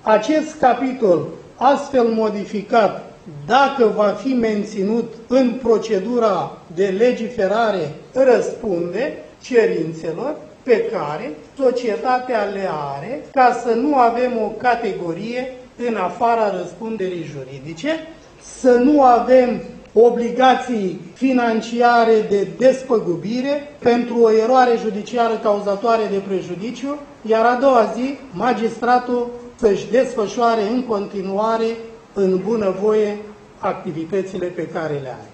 Acest capitol, astfel modificat, dacă va fi menținut în procedura de legiferare, răspunde cerințelor pe care societatea le are, ca să nu avem o categorie în afara răspunderii juridice, să nu avem obligații financiare de despăgubire pentru o eroare judiciară cauzatoare de prejudiciu, iar a doua zi magistratul să-și desfășoare în continuare în bunăvoie activitățile pe care le are.